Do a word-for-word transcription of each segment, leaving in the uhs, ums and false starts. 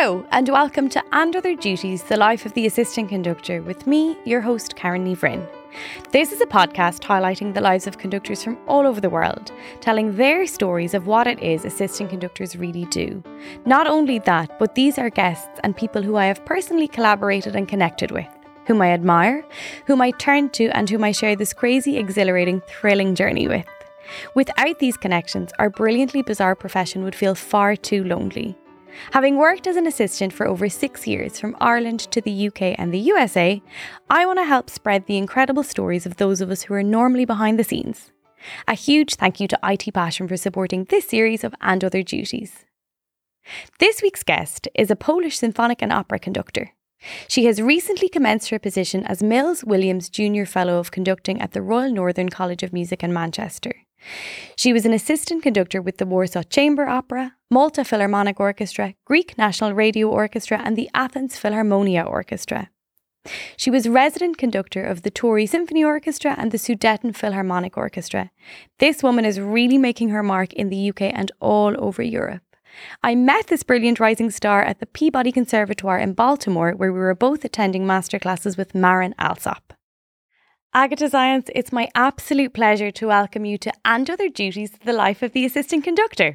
Hello and welcome to And Other Duties, the life of the assistant conductor with me, your host Karen Nieve-Rinn. This is a podcast highlighting the lives of conductors from all over the world, telling their stories of what it is assistant conductors really do. Not only that, but these are guests and people who I have personally collaborated and connected with, whom I admire, whom I turn to and whom I share this crazy, exhilarating, thrilling journey with. Without these connections, our brilliantly bizarre profession would feel far too lonely. Having worked as an assistant for over six years from Ireland to the U K and the U S A, I want to help spread the incredible stories of those of us who are normally behind the scenes. A huge thank you to I T Passion for supporting this series of And Other Duties. This week's guest is a Polish symphonic and opera conductor. She has recently commenced her position as Mills Williams Junior Fellow of Conducting at the Royal Northern College of Music in Manchester. She was an assistant conductor with the Warsaw Chamber Opera, Malta Philharmonic Orchestra, Greek National Radio Orchestra and the Athens Philharmonia Orchestra. She was resident conductor of the Torre Symphony Orchestra and the Sudeten Philharmonic Orchestra. This woman is really making her mark in the U K and all over Europe. I met this brilliant rising star at the Peabody Conservatoire in Baltimore, where we were both attending masterclasses with Marin Alsop. Agata Zients, it's my absolute pleasure to welcome you to And Other Duties, the life of the assistant conductor.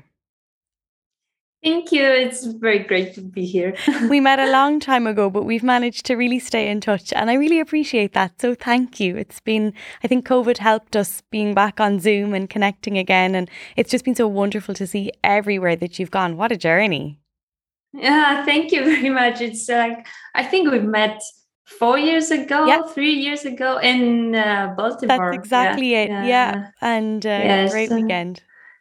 Thank you. It's very great to be here. We met a long time ago, but we've managed to really stay in touch and I really appreciate that. So thank you. It's been, I think COVID helped us being back on Zoom and connecting again. And it's just been so wonderful to see everywhere that you've gone. What a journey. Yeah, thank you very much. It's like, I think we've met four years ago, yep. three years ago in uh, Baltimore. That's exactly yeah. it. Yeah. yeah. And uh, yes. great weekend.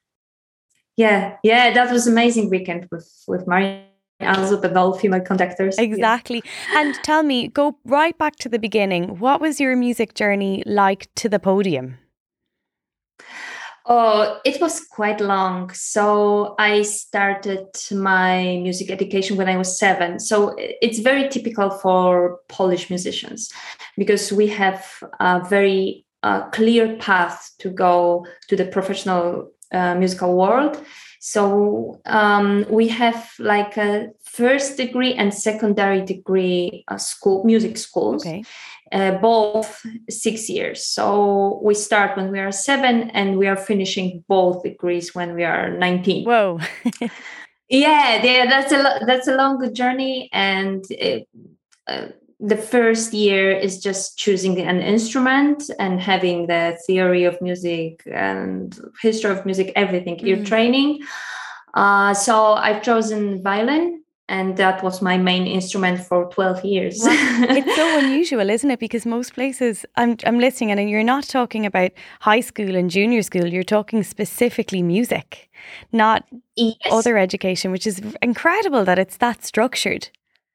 Yeah, yeah, that was an amazing weekend with, with Marin Alsop and all female conductors. Exactly. Yeah. And tell me, go right back to the beginning. What was your music journey like to the podium? Oh, it was quite long. So I started my music education when I was seven. So it's very typical for Polish musicians because we have a very uh, clear path to go to the professional uh, musical world. So um, we have like a first degree and secondary degree uh, school, music schools. Okay. Uh, both six years. So we start when we are seven and we are finishing both degrees when we are nineteen. Whoa. yeah, yeah, that's a lo- that's a long journey. And it, uh, the first year is just choosing an instrument and having the theory of music and history of music, everything, mm-hmm. ear training. Uh, so I've chosen violin. And that was my main instrument for twelve years. Wow. It's so unusual, isn't it? Because most places, I'm I'm listening and you're not talking about high school and junior school. You're talking specifically music, not yes. other education, which is incredible that it's that structured.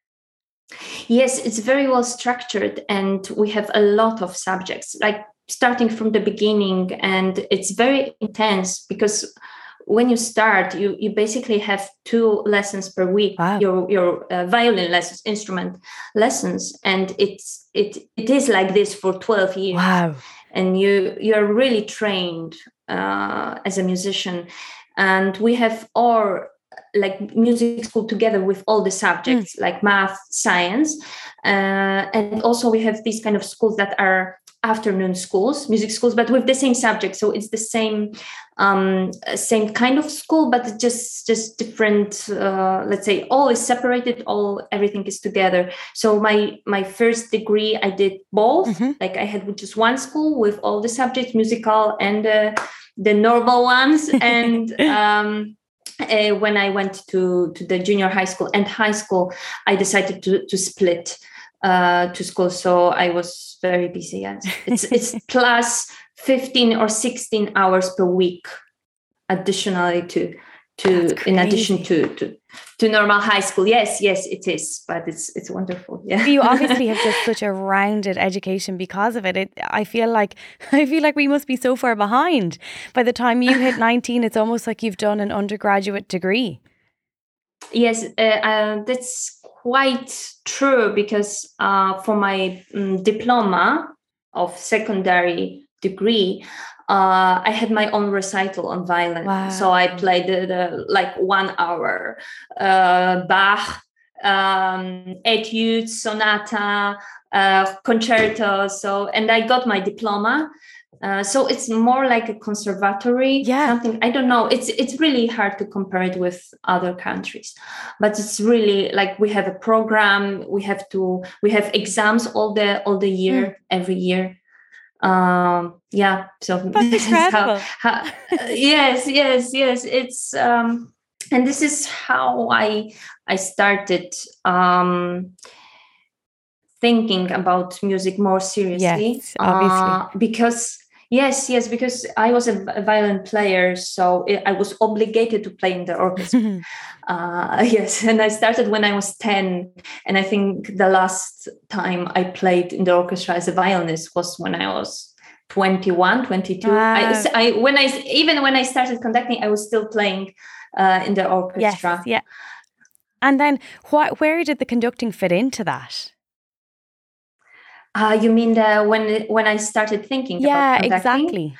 Yes, it's very well structured and we have a lot of subjects, like starting from the beginning. And it's very intense because when you start, you, you basically have two lessons per week, wow. your your uh, violin lessons, instrument lessons. And it's it it is like this for twelve years. Wow. And you you're really trained uh, as a musician. And we have our like music school together with all the subjects mm. like math, science. Uh, and also we have these kind of schools that are afternoon schools, music schools, but with the same subject. So it's the same um, same kind of school, but just just different, uh, let's say all is separated, all everything is together. So my my first degree, I did both. Mm-hmm. Like I had just one school with all the subjects, musical and uh, the normal ones. And um, uh, when I went to, to the junior high school and high school, I decided to, to split uh, to school. So I was very busy. Yes. It's it's plus fifteen or sixteen hours per week, additionally to to in addition to, to to normal high school. Yes, yes, it is, but it's it's wonderful. Yeah, you obviously have just such a rounded education because of it. It I feel like I feel like we must be so far behind. By the time you hit nineteen, it's almost like you've done an undergraduate degree. Yes, uh, uh, that's quite true because uh, for my um, diploma of secondary degree, uh, I had my own recital on violin. Wow. So I played the, the like one hour uh, Bach um, etudes, sonata, uh, concerto. So, and I got my diploma. Uh, so it's more like a conservatory, yeah. something. I don't know. It's it's really hard to compare it with other countries, but it's really like we have a program. We have to we have exams all the all the year, mm. every year. Um, yeah. So that's this incredible. is how, how, uh, yes, yes, yes. It's um, and this is how I I started. Um, thinking about music more seriously. Yes, obviously. Uh, because yes, yes, because I was a violin player, so it, I was obligated to play in the orchestra. uh, yes, and I started when I was ten, and I think the last time I played in the orchestra as a violinist was when I was twenty-one, twenty-two. Wow. I, I when I even when I started conducting, I was still playing uh, in the orchestra. Yes, yeah. And then, what? Where did the conducting fit into that? Uh, you mean the when when I started thinking yeah, about conducting? Yeah, exactly.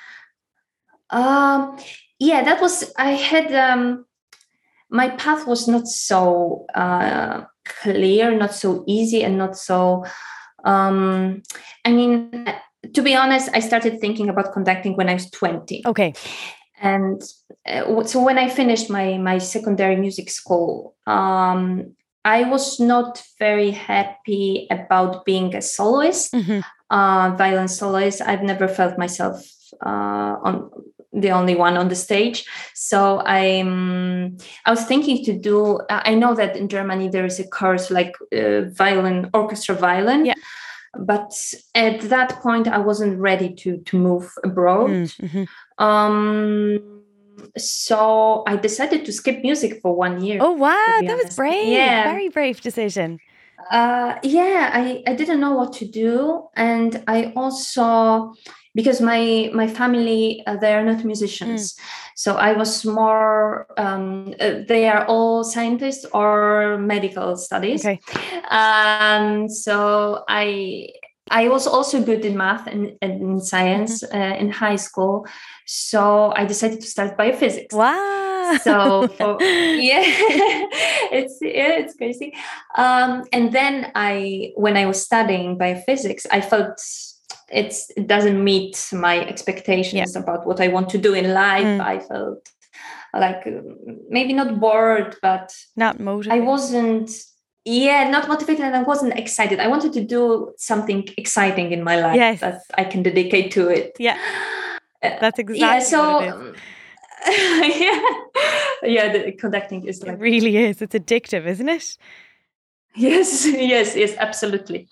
Um, yeah, that was I had um, my path was not so uh, clear, not so easy, and not so. Um, I mean, to be honest, I started thinking about conducting when I was twenty. Okay. And uh, so when I finished my my secondary music school, um, I was not very happy about being a soloist, mm-hmm. uh, violin soloist. I've never felt myself uh, on the only one on the stage. So I'm. I was thinking to do. I know that in Germany there is a course like uh, violin, orchestra violin. Yeah. But at that point, I wasn't ready to to move abroad. Mm-hmm. Um. So I decided to skip music for one year. Oh, wow. That was brave. Yeah. Very brave decision. Uh, yeah, I, I didn't know what to do. And I also, because my my family, uh, they are not musicians. Mm. So I was more, um, uh, they are all scientists or medical studies. Okay. Um, so I... I was also good in math and, and in science mm-hmm. uh, in high school. So I decided to start biophysics. Wow. So for, yeah, it's yeah, it's crazy. Um, and then I, when I was studying biophysics, I felt it's, it doesn't meet my expectations yeah. about what I want to do in life. Mm. I felt like maybe not bored, but not motivated. I wasn't... Yeah, not motivated, and I wasn't excited. I wanted to do something exciting in my life yes. that I can dedicate to it. Yeah, that's exactly yeah, so, what it is. Um, yeah, yeah. The conducting is like it really is. It's addictive, isn't it? Yes, yes, yes, absolutely.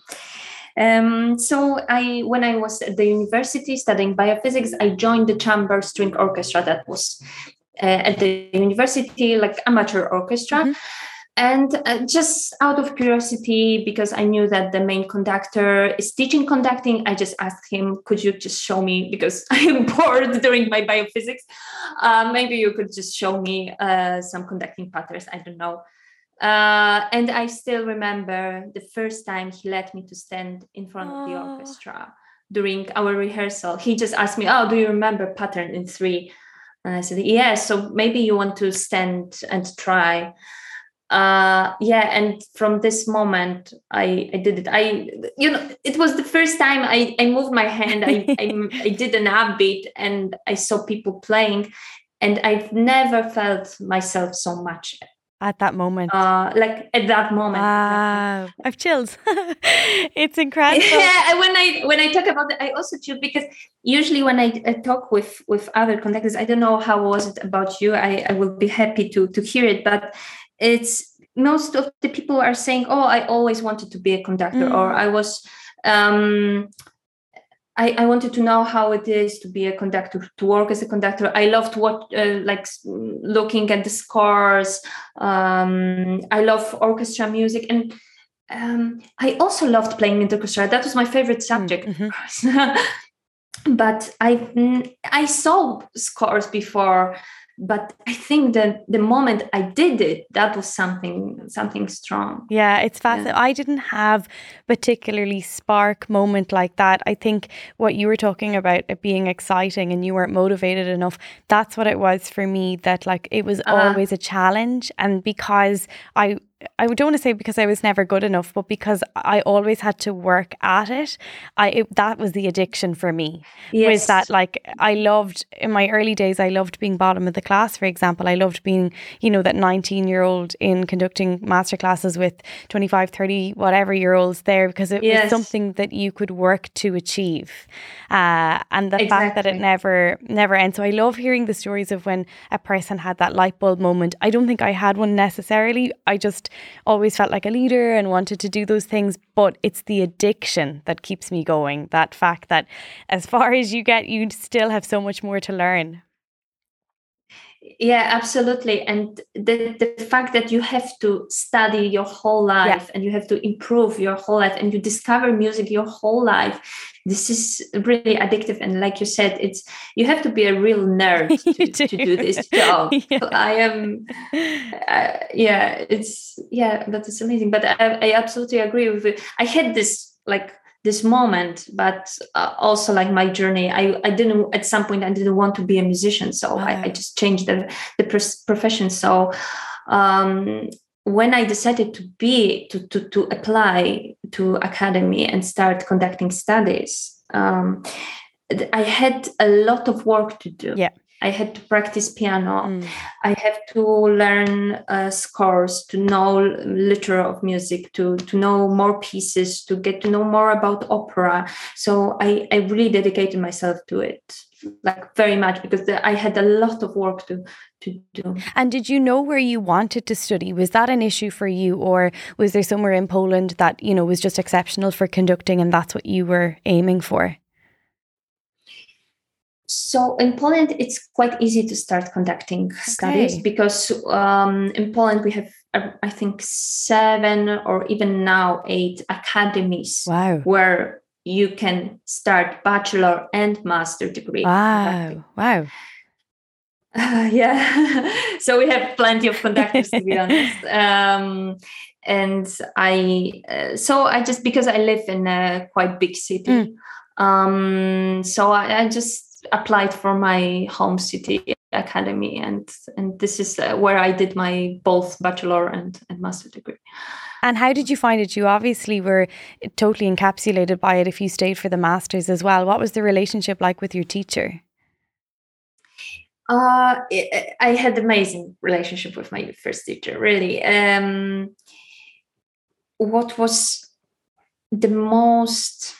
Um, so I, when I was at the university studying biophysics, I joined the chamber string orchestra that was uh, at the university, like amateur orchestra. Mm-hmm. And uh, just out of curiosity, because I knew that the main conductor is teaching conducting, I just asked him, could you just show me, because I am bored during my biophysics, uh, maybe you could just show me uh, some conducting patterns, I don't know. Uh, and I still remember the first time he let me to stand in front oh. of the orchestra during our rehearsal. He just asked me, oh, do you remember pattern in three? And I said, yes, yeah, so maybe you want to stand and try. Uh, yeah, and from this moment, I, I did it. I, you know, it was the first time I, I moved my hand. I, I, I did an upbeat, and I saw people playing, and I've never felt myself so much at that moment. Uh, like at that moment. Wow, exactly. I've chills. It's incredible. Yeah, when I when I talk about it, I also chill, because usually when I, I talk with with other conductors, I don't know how was it about you. I, I will be happy to to hear it, but it's most of the people are saying, oh, I always wanted to be a conductor, mm. or I was um I, I wanted to know how it is to be a conductor, to work as a conductor. I loved what uh, like looking at the scores. um I love orchestra music, and um I also loved playing in the orchestra. That was my favorite subject. Mm-hmm. But I I saw scores before, but I think that the moment I did it, that was something something strong. Yeah, it's fascinating. Yeah. I didn't have particularly spark moment like that. I think what you were talking about, it being exciting and you weren't motivated enough, that's what it was for me, that like it was uh, always a challenge. And because I I don't want to say because I was never good enough, but because I always had to work at it. I it, that was the addiction for me. Yes. Was that like I loved in my early days, I loved being bottom of the class, for example. I loved being, you know, that nineteen year old in conducting masterclasses with twenty-five, thirty, whatever year olds there, because it Yes. was something that you could work to achieve. Uh, and the Exactly. fact that it never, never ends. So I love hearing the stories of when a person had that light bulb moment. I don't think I had one necessarily. I just always felt like a leader and wanted to do those things, but it's the addiction that keeps me going. That fact that as far as you get, you still have so much more to learn. Yeah, absolutely. And the, the fact that you have to study your whole life Yeah. and you have to improve your whole life and you discover music your whole life, this is really addictive. And like you said, it's you have to be a real nerd to, do. to do this job. Yeah. I am, uh, yeah, it's, yeah, that is amazing. But I, I absolutely agree with you. I had this like, this moment, but uh, also like my journey, I, I didn't, at some point I didn't want to be a musician. So Wow. I, I just changed the, the pr- profession. So um, when I decided to be, to, to, to apply to academy and start conducting studies, um, I had a lot of work to do. Yeah. I had to practice piano. Mm. I have to learn uh, scores, to know literature of music, to, to know more pieces, to get to know more about opera. So I, I really dedicated myself to it, like very much, because the, I had a lot of work to, to do. And did you know where you wanted to study? Was that an issue for you, or was there somewhere in Poland that, you know, was just exceptional for conducting and that's what you were aiming for? So in Poland, it's quite easy to start conducting okay. studies because um, in Poland we have, uh, I think, seven or even now eight academies Wow. where you can start bachelor and master degree. Wow. Wow. Uh, yeah. So we have plenty of conductors, to be honest. Um, and I, uh, so I just, because I live in a quite big city, mm. um, so I, I just applied for my home city academy, and and this is uh, where I did my both bachelor and, and master degree. And how did you find it? You obviously were totally encapsulated by it if you stayed for the masters as well. What was the relationship like with your teacher? Uh, it, I had an amazing relationship with my first teacher, really. Um, what was the most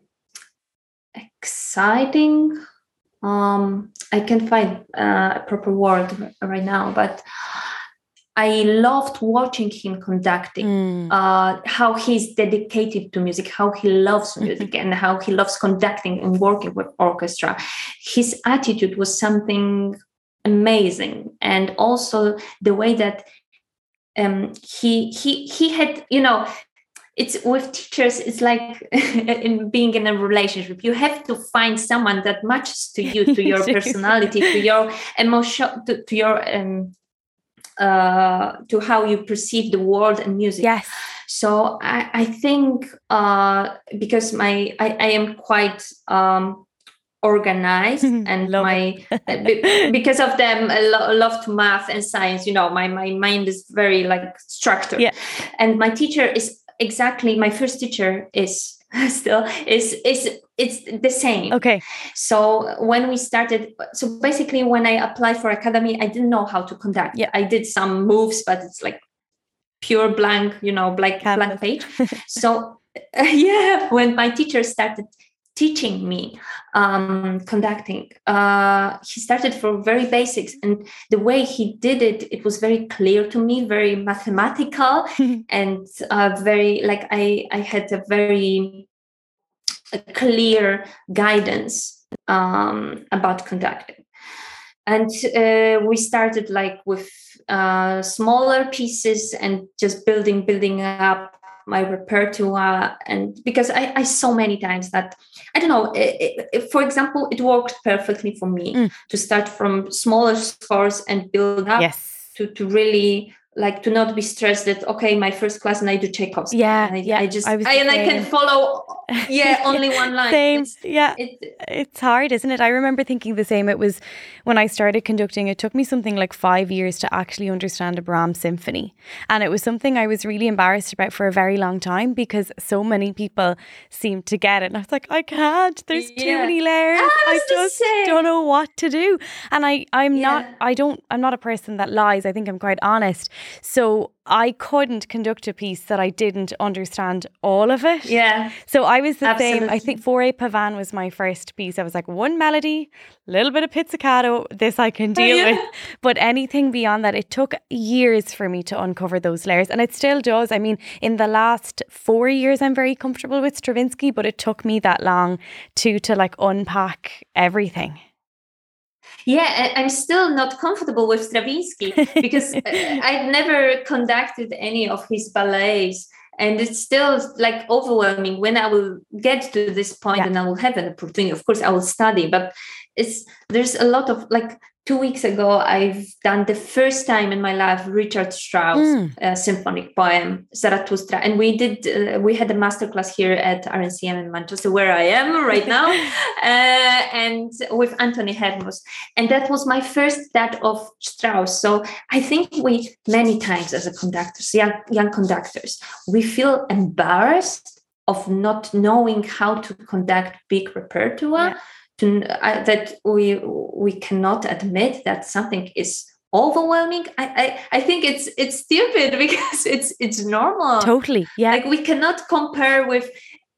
exciting? Um, I can't find uh, a proper word right now, but I loved watching him conducting, mm. uh, how he's dedicated to music, how he loves music, and how he loves conducting and working with orchestra. His attitude was something amazing, and also the way that um, he he he had, you know. It's with teachers, it's like in being in a relationship. You have to find someone that matches to you, to your personality, to your emotion, to, to your um, uh, to how you perceive the world and music. Yes. So I, I think uh, because my I, I am quite um, organized and love my because of them I lo- love to math and science. You know, my my mind is very like structured. Yeah. And my teacher is. Exactly, my first teacher is still is is it's the same. Okay. So when we started, so basically when I applied for academy, I didn't know how to conduct. Yeah. I did some moves, but it's like pure blank, you know, blank blank page. So uh, yeah, when my teacher started teaching me um, conducting, uh, he started from very basics, and the way he did it, it was very clear to me, very mathematical, and uh, very like I, I had a very a clear guidance um, about conducting. And uh, we started like with uh, smaller pieces and just building, building up my repertoire. And because I, I saw many times that, I don't know, it, it, for example, it worked perfectly for me mm. to start from smaller scores and build up yes. to, to really like to not be stressed that, okay, my first class and I do Tchaikovsky. Yeah, and I, yeah. I just, I was I, the and I can same. follow, yeah, only one line. Same, It's, yeah. it, It's hard, isn't it? I remember thinking the same. It was when I started conducting, it took me something like five years to actually understand a Brahms symphony. And it was something I was really embarrassed about for a very long time because so many people seemed to get it. And I was like, I can't. There's Yeah. too many layers. I I was the just same. don't know what to do. And I, I'm Yeah. not, I don't, I'm not a person that lies. I think I'm quite honest. So I couldn't conduct a piece that I didn't understand all of it. Yeah. So I was the Absolutely. same. I think Foray Pavan was my first piece. I was like, one melody, a little bit of pizzicato, this I can deal Yeah. with. But anything beyond that, it took years for me to uncover those layers. And it still does. I mean, in the last four years, I'm very comfortable with Stravinsky, but it took me that long to, to like unpack everything. Yeah, I'm still not comfortable with Stravinsky because I've never conducted any of his ballets. And it's still like overwhelming when I will get to this point, Yeah. and I will have an opportunity. Of course, I will study, but it's there's a lot of like two weeks ago, I've done the first time in my life Richard Strauss Mm. uh, symphonic poem Zarathustra, and we did uh, we had a masterclass here at R N C M in Manchester, where I am right now, uh, and with Anthony Hermos, and that was my first that of Strauss. So I think we many times as a conductors, young young conductors, we feel embarrassed of not knowing how to conduct big repertoire. Yeah. To, uh, that we we cannot admit that something is overwhelming. I, I I think it's it's stupid because it's it's normal. Totally. Yeah. Like we cannot compare with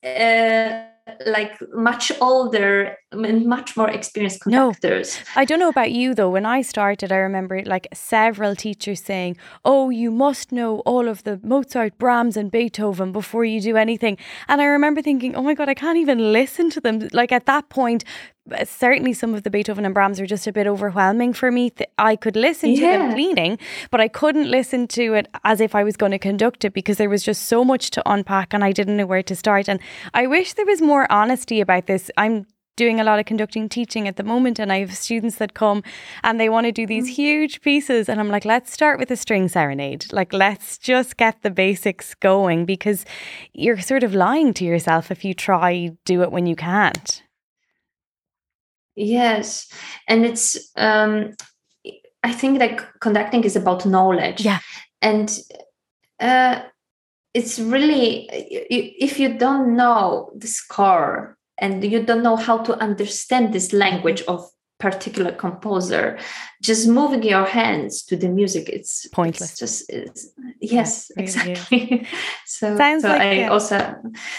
uh, like much older and much more experienced conductors. No. I don't know about you though. When I started, I remember like several teachers saying, oh, you must know all of the Mozart, Brahms and Beethoven before you do anything. And I remember thinking, oh my God, I can't even listen to them. Like at that point, certainly some of the Beethoven and Brahms were just a bit overwhelming for me. I could listen to Yeah. them cleaning, but I couldn't listen to it as if I was going to conduct it because there was just so much to unpack and I didn't know where to start. And I wish there was more honesty about this. I'm doing a lot of conducting teaching at the moment, and I have students that come and they want to do these huge pieces, and I'm like, let's start with a string serenade. Like, let's just get the basics going, because you're sort of lying to yourself if you try do it when you can't. Yes, and it's um I think that conducting is about knowledge. Yeah. And uh it's really, if you don't know the score and you don't know how to understand this language of particular composer, just moving your hands to the music, it's pointless. It's just it's, yes, yeah, exactly. so Sounds so like I yeah. also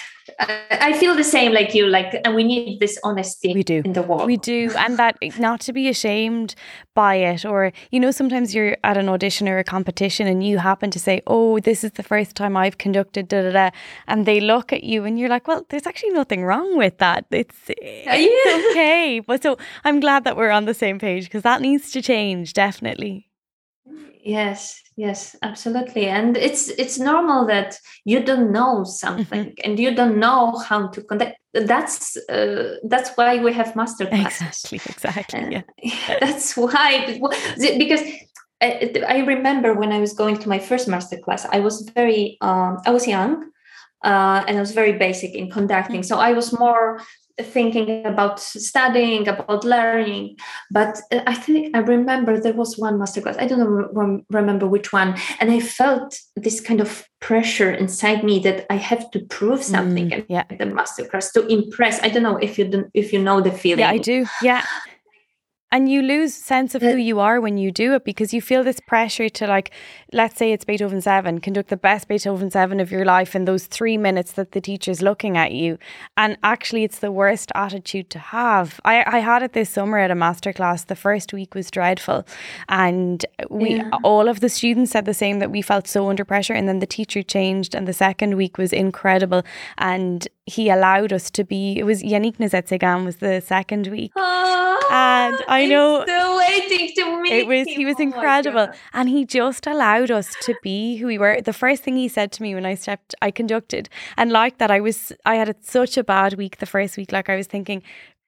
I feel the same like you, like, and we need this honesty we do. in the world. We do. And that not to be ashamed by it, or, you know, sometimes you're at an audition or a competition and you happen to say, oh, this is the first time I've conducted, da da da. And they look at you and you're like, well, there's actually nothing wrong with that. It's, it's Yeah. okay. But so I'm glad that we're on the same page, because that needs to change, definitely. Yes, yes, absolutely. And it's it's normal that you don't know something Mm-hmm. and you don't know how to conduct. That's uh, that's why we have master classes. Exactly, exactly. Uh, Yeah. That's why, because I, I remember when I was going to my first master class, I was very um, I was young uh, and I was very basic in conducting. So I was more thinking about studying, about learning. But I think I remember there was one masterclass, I don't know, rem- remember which one, and I felt this kind of pressure inside me that I have to prove something Mm, in yeah. the masterclass to impress. I don't know if you don't, if you know the feeling. Yeah, I do. Yeah. And you lose sense of who you are when you do it, because you feel this pressure to, like, let's say it's Beethoven seven, conduct the best Beethoven seven of your life in those three minutes that the teacher's looking at you. And actually it's the worst attitude to have. I, I had it this summer at a masterclass. The first week was dreadful. And we Yeah. all of the students said the same, that we felt so under pressure. And then the teacher changed and the second week was incredible. And he allowed us to be, it was Yannick Nezet-Segan was the second week. Oh, And I I'm know still waiting to meet it was him. he was Oh my incredible, God. and he just allowed us to be who we were. The first thing he said to me when I stepped, I conducted, and like that, I was I had such a bad week the first week. Like I was thinking,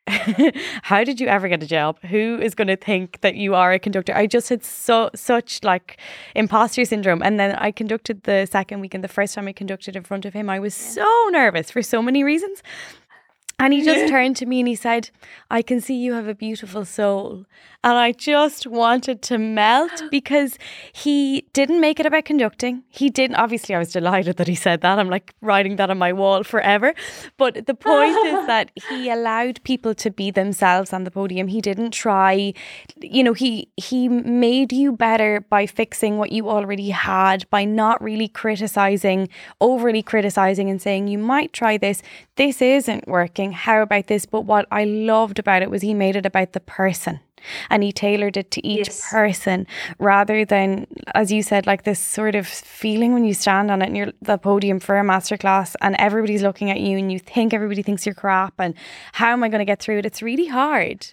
how did you ever get a job? Who is going to think that you are a conductor? I just had so such like imposter syndrome. And then I conducted the second week, and the first time I conducted in front of him, I was yeah. so nervous for so many reasons. And he just turned to me and he said, I can see you have a beautiful soul. And I just wanted to melt, because he didn't make it about conducting. He didn't. Obviously, I was delighted that he said that. I'm like writing that on my wall forever. But the point is that he allowed people to be themselves on the podium. He didn't try, you know, he he made you better by fixing what you already had, by not really criticizing, overly criticizing and saying, you might try this. This isn't working. How about this? But what I loved about it was he made it about the person. And he tailored it to each yes. person, rather than, as you said, like this sort of feeling when you stand on it and you're the podium for a masterclass and everybody's looking at you and you think everybody thinks you're crap and how am I going to get through it? It's really hard.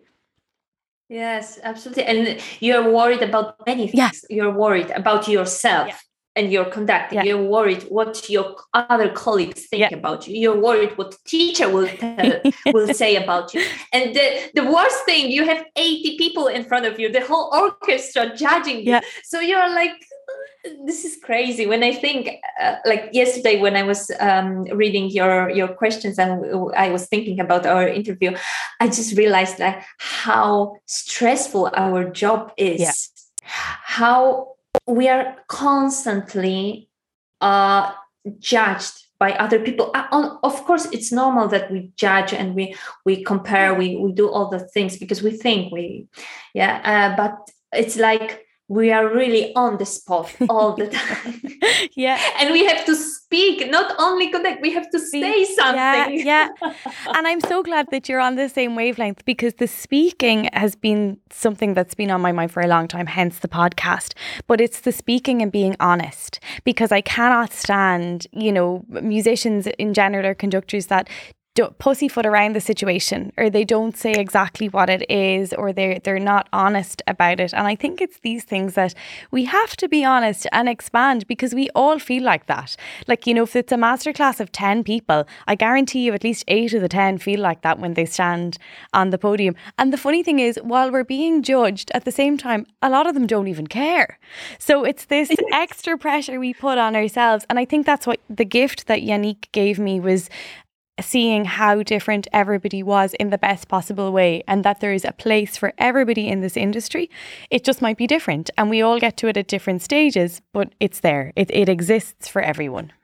Yes, absolutely. And you're worried about many things. Yeah. You're worried about yourself. Yeah. And you're conducting, yeah. you're worried what your other colleagues think yeah. about you. You're worried what the teacher will tell, will say about you. And the, the worst thing, you have eighty people in front of you, the whole orchestra judging you. Yeah. So you're like, this is crazy. When I think, uh, like yesterday when I was um, reading your, your questions and I was thinking about our interview, I just realized like how stressful our job is. Yeah. How we are constantly uh, judged by other people. Uh, of course, it's normal that we judge and we we compare, we we do all the things because we think we, yeah. Uh, but it's like we are really on the spot all the time. Yeah. And we have to speak, not only connect, we have to say something. Yeah, yeah. And I'm so glad that you're on the same wavelength, because the speaking has been something that's been on my mind for a long time, hence the podcast. But it's the speaking and being honest, because I cannot stand, you know, musicians in general or conductors that don't pussyfoot around the situation, or they don't say exactly what it is, or they're they're not honest about it. And I think it's these things that we have to be honest and expand, because we all feel like that. Like, you know, if it's a masterclass of ten people, I guarantee you at least eight of the ten feel like that when they stand on the podium. And the funny thing is, while we're being judged, at the same time, a lot of them don't even care. So it's this extra pressure we put on ourselves. And I think that's what the gift that Yannick gave me was seeing how different everybody was in the best possible way, and that there is a place for everybody in this industry. It just might be different, and we all get to it at different stages, but it's there. It it exists for everyone.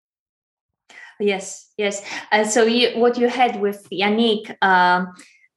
Yes, yes. And uh, so you, what you had with Yannick, um,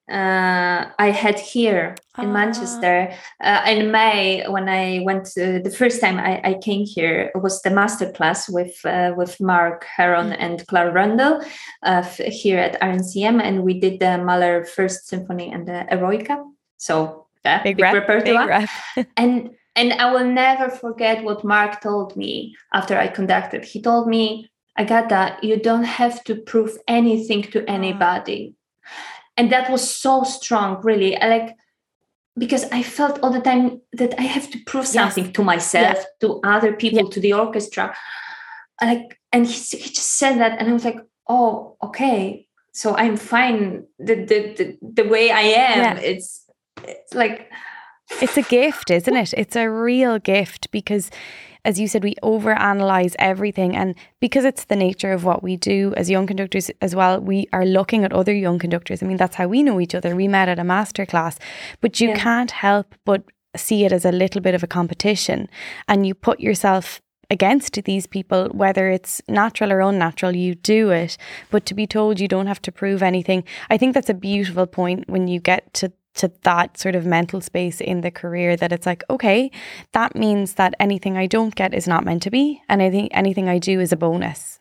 uh, I had here in uh. Manchester uh, in May when I went to, the first time I, I came here. It was the masterclass with uh, with Mark Heron mm. and Clara Rundle uh, f- here at R N C M, and we did the Mahler First Symphony and the Eroica. So uh, big, big rep, big rep. and and I will never forget what Mark told me after I conducted. He told me, Agata, you don't have to prove anything to anybody. And that was so strong, really. I like, because I felt all the time that I have to prove something yes. to myself, yes. to other people, yes. to the orchestra. Like, and he, he just said that, and I was like, oh, okay. So I'm fine the the the, the way I am. Yes. It's it's like it's a gift, isn't it? It's a real gift, because as you said, we overanalyze everything, and because it's the nature of what we do as young conductors as well, we are looking at other young conductors. I mean, that's how we know each other. We met at a masterclass, but you yeah. can't help but see it as a little bit of a competition, and you put yourself against these people, whether it's natural or unnatural, you do it. But to be told you don't have to prove anything, I think that's a beautiful point when you get to to that sort of mental space in the career, that it's like, okay, that means that anything I don't get is not meant to be, and I think anything I do is a bonus.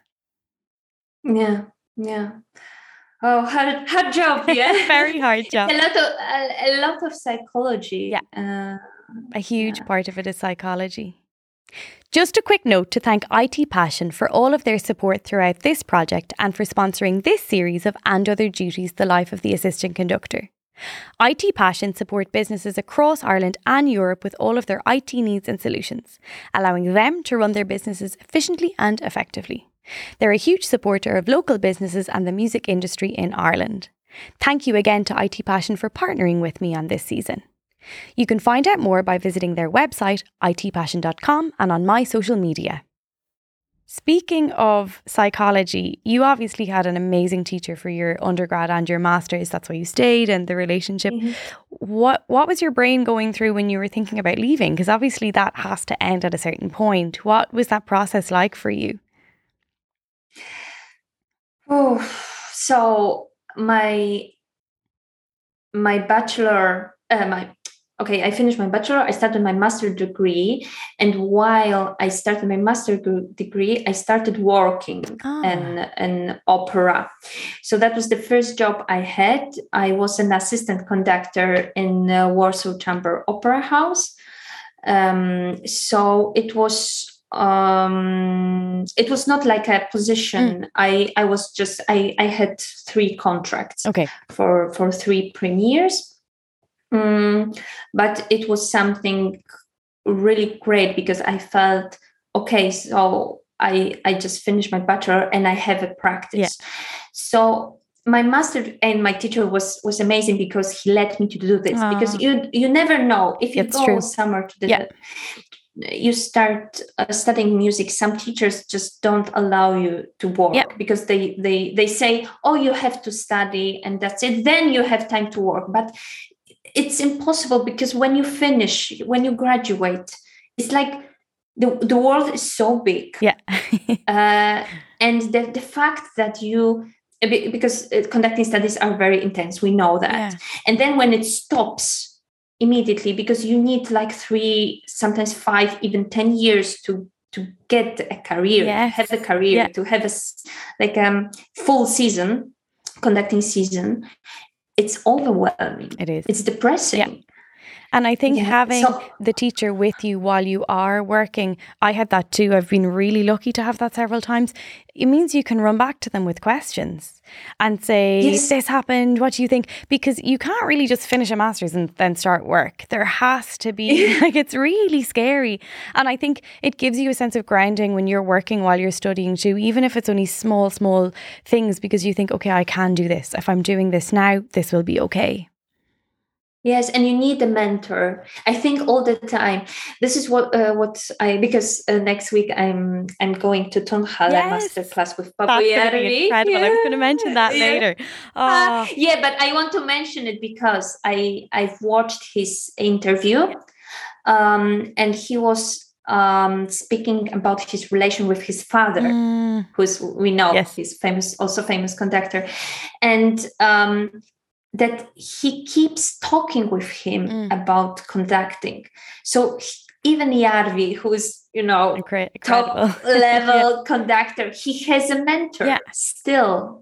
Yeah, yeah. Oh, hard, hard job, yeah. Very hard job. a lot of a, a lot of psychology. Yeah, uh, a huge yeah. part of it is psychology. Just a quick note to thank I T Passion for all of their support throughout this project and for sponsoring this series of And Other Duties: The Life of the Assistant Conductor. I T Passion support businesses across Ireland and Europe with all of their I T needs and solutions, allowing them to run their businesses efficiently and effectively. They're a huge supporter of local businesses and the music industry in Ireland. Thank you again to I T Passion for partnering with me on this season. You can find out more by visiting their website, I T passion dot com, and on my social media. Speaking of psychology, you obviously had an amazing teacher for your undergrad and your master's. That's why you stayed, and the relationship. Mm-hmm. What what was your brain going through when you were thinking about leaving? Because obviously that has to end at a certain point. What was that process like for you? Oh, so my my bachelor, uh, my okay, I finished my bachelor, I started my master degree. And while I started my master degree, I started working oh. in, in opera. So that was the first job I had. I was an assistant conductor in uh, Warsaw Chamber Opera House. Um, so it was um, it was not like a position. Mm. I, I was just, I, I had three contracts okay. for, for three premieres. Mm, but it was something really great because I felt, okay, so I I just finished my bachelor and I have a practice. Yeah. So my master and my teacher was was amazing because he let me to do this. Aww. Because you you never know if you it's go true. somewhere to the yeah. you start uh, studying music. Some teachers just don't allow you to work yeah. because they they they say, oh, you have to study and that's it. Then you have time to work, but it's impossible because when you finish, when you graduate, it's like the, the world is so big. Yeah. uh, and the, the fact that you, because conducting studies are very intense, we know that. Yeah. And then when it stops immediately, because you need like three, sometimes five, even ten years to to get a career, yes. have a career, yeah. to have a like um full season, conducting season. It's overwhelming. It is. It's depressing. Yeah. And I think yeah. having so, the teacher with you while you are working, I had that too. I've been really lucky to have that several times. It means you can run back to them with questions and say, yes. this happened, what do you think? Because you can't really just finish a master's and then start work. There has to be, like, it's really scary. And I think it gives you a sense of grounding when you're working while you're studying too, even if it's only small, small things, because you think, okay, I can do this. If I'm doing this now, this will be okay. Yes, and you need a mentor. I think all the time. This is what uh, what I because uh, next week I'm I'm going to Tonhalle yes. masterclass with Paavo Järvi. Incredible. Yeah. I was going to mention that yeah. later. Oh. Uh, yeah, but I want to mention it because I I've watched his interview, um, and he was um, speaking about his relation with his father, mm. who's we know yes. he's famous, also famous conductor, and. Um, that he keeps talking with him mm. about conducting. So he, even Järvi, who's, you know, Incre- top level yeah. conductor, he has a mentor yeah. still.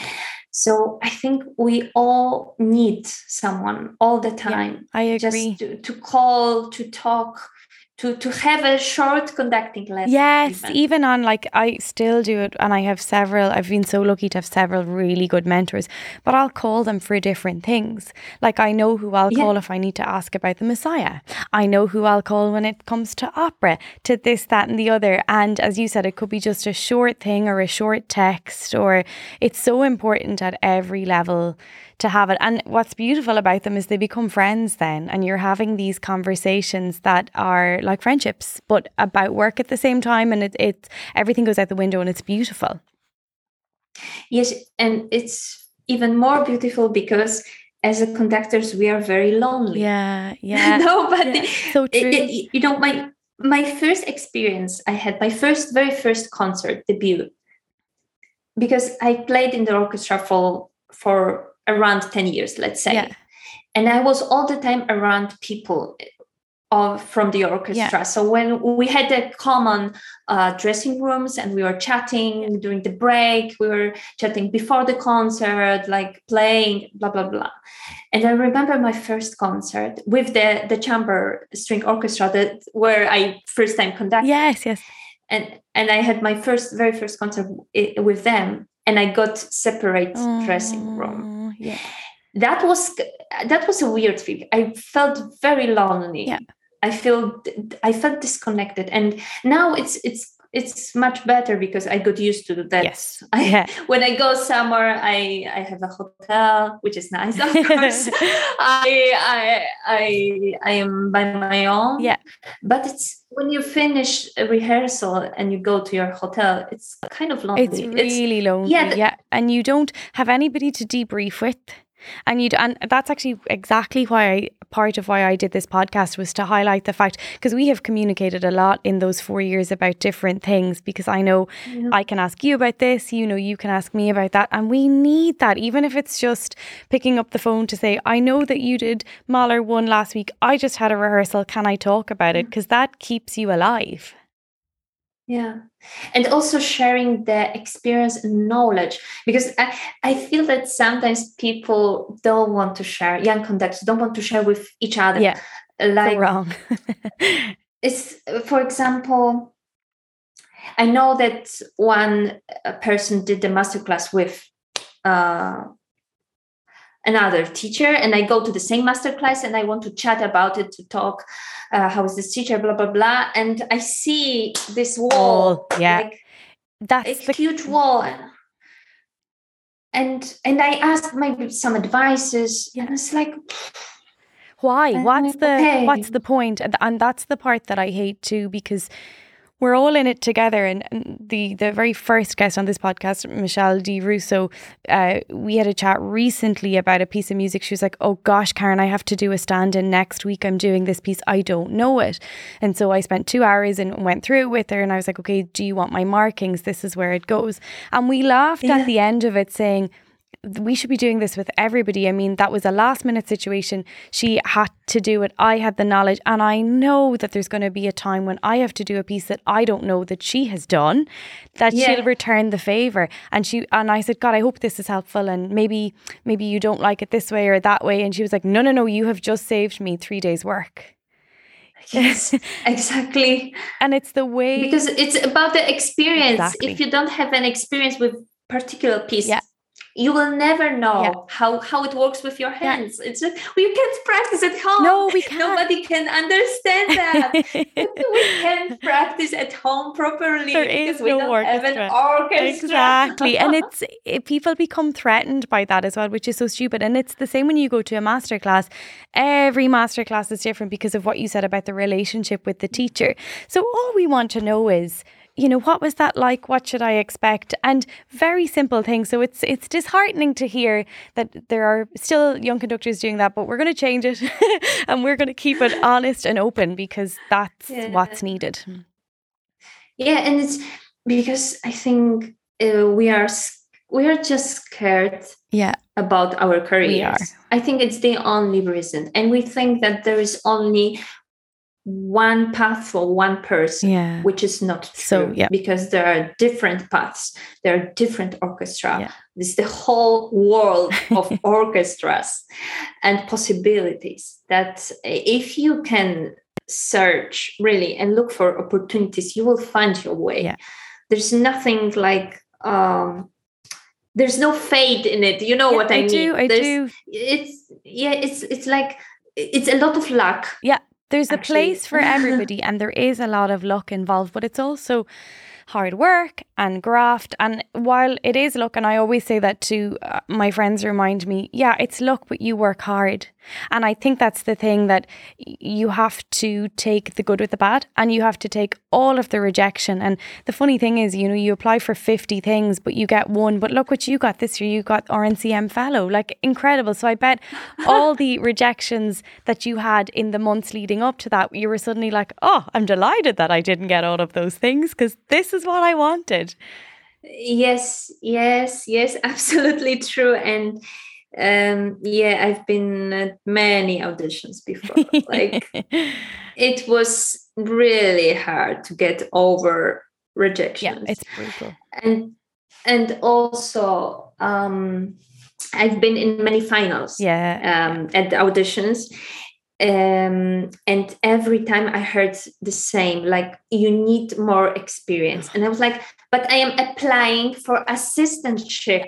So I think we all need someone all the time. Yeah, I agree. Just to, to call, to talk, to to have a short conducting lesson. Yes, even. even on like, I still do it, and I have several, I've been so lucky to have several really good mentors, but I'll call them for different things. Like I know who I'll yeah. call if I need to ask about the Messiah. I know who I'll call when it comes to opera, to this, that and the other. And as you said, it could be just a short thing or a short text, or it's so important at every level to have it. And what's beautiful about them is they become friends then, and you're having these conversations that are like friendships, but about work at the same time, and it, it everything goes out the window, and it's beautiful. Yes, and it's even more beautiful because as a conductors we are very lonely. Yeah, yeah. no, but yeah, so true. It, it, you know, my my first experience, I had my first, very first concert debut, because I played in the orchestra for for around ten years, let's say. Yeah. And I was all the time around people of from the orchestra. Yeah. So when we had a common uh, dressing rooms and we were chatting yeah. during the break, we were chatting before the concert, like playing, blah, blah, blah. And I remember my first concert with the, the chamber string orchestra, that where I first time conducted. Yes, yes. And, and I had my first, very first concert with them. And I got separate oh, dressing room. Yeah. That was that was a weird feeling. I felt very lonely. Yeah. I feel I felt disconnected. And now it's it's it's much better because I got used to that. Yes. I, Yeah. When I go somewhere, I, I have a hotel, which is nice, of course. I, I I I am by my own. Yeah. But it's when you finish a rehearsal and you go to your hotel, it's kind of lonely. It's really it's, lonely. Yeah, yeah. And you don't have anybody to debrief with. And you and that's actually exactly why I, part of why I did this podcast was to highlight the fact, because we have communicated a lot in those four years about different things, because I know yeah. I can ask you about this, you know, you can ask me about that, and we need that, even if it's just picking up the phone to say, I know that you did Mahler one last week, I just had a rehearsal, can I talk about it? Because that keeps you alive. Yeah. And also sharing the experience and knowledge, because I, I feel that sometimes people don't want to share, young conductors don't want to share with each other. Yeah, like so wrong. It's, for example, I know that one person did the masterclass with uh, another teacher, and I go to the same masterclass and I want to chat about it, to talk, uh, how is this teacher, blah, blah, blah. And I see this wall, oh, yeah. like That's a the huge wall. And and I asked maybe some advices, yeah. and it's like, why? What's the okay. what's the point? And, and that's the part that I hate too, because we're all in it together. And, and the the very first guest on this podcast, Michelle Di Russo, uh, we had a chat recently about a piece of music. She was like, oh gosh, Karen, I have to do a stand-in next week. I'm doing this piece. I don't know it. And so I spent two hours and went through it with her. And I was like, okay, do you want my markings? This is where it goes. And we laughed yeah. at the end of it saying, we should be doing this with everybody. I mean, that was a last minute situation. She had to do it. I had the knowledge. And I know that there's going to be a time when I have to do a piece that I don't know that she has done, that yeah. she'll return the favour. And she and I said, God, I hope this is helpful. And maybe, maybe you don't like it this way or that way. And she was like, no, no, no, you have just saved me three days work. Yes, exactly. And it's the way... Because it's about the experience. Exactly. If you don't have an experience with particular piece, yeah. you will never know yeah. how, how it works with your hands. Yeah. It's like, well, you can't practice at home. No, we can't. Nobody can understand that. We can't practice at home properly there because is we no don't orchestra. have an orchestra. Exactly. And it's it, people become threatened by that as well, which is so stupid. And it's the same when you go to a masterclass. Every masterclass is different because of what you said about the relationship with the teacher. So all we want to know is, you know, what was that like? What should I expect? And very simple things. So it's it's disheartening to hear that there are still young conductors doing that, but we're going to change it and we're going to keep it honest and open, because that's yeah. what's needed. Yeah, and it's because I think uh, we are we are just scared yeah. about our careers. We are. I think it's the only reason. And we think that there is only one path for one person, yeah. which is not true, so, yeah. because there are different paths, there are different orchestra. Yeah. This is the whole world of orchestras and possibilities, that if you can search really and look for opportunities, you will find your way. Yeah. There's nothing like um there's no fate in it, you know. yeah, what I, I mean do I there's, do it's yeah it's it's like it's a lot of luck. Yeah. There's Actually. a place for everybody, and there is a lot of luck involved, but it's also hard work and graft. And while it is luck, and I always say that to uh, my friends, remind me, yeah, it's luck, but you work hard. And I think that's the thing, that you have to take the good with the bad, and you have to take all of the rejection. And the funny thing is, you know, you apply for fifty things, but you get one. But look what you got this year. You got R N C M fellow, like incredible. So I bet all the rejections that you had in the months leading up to that, you were suddenly like, oh, I'm delighted that I didn't get all of those things, because this is what I wanted. Yes, yes, yes, absolutely true. And um yeah, I've been at many auditions before. Like it was really hard to get over rejections. Yeah, it's brutal. And and also um I've been in many finals. Yeah, um yeah. at the auditions. Um, and every time I heard the same, like, you need more experience. And I was like, but I am applying for assistantship.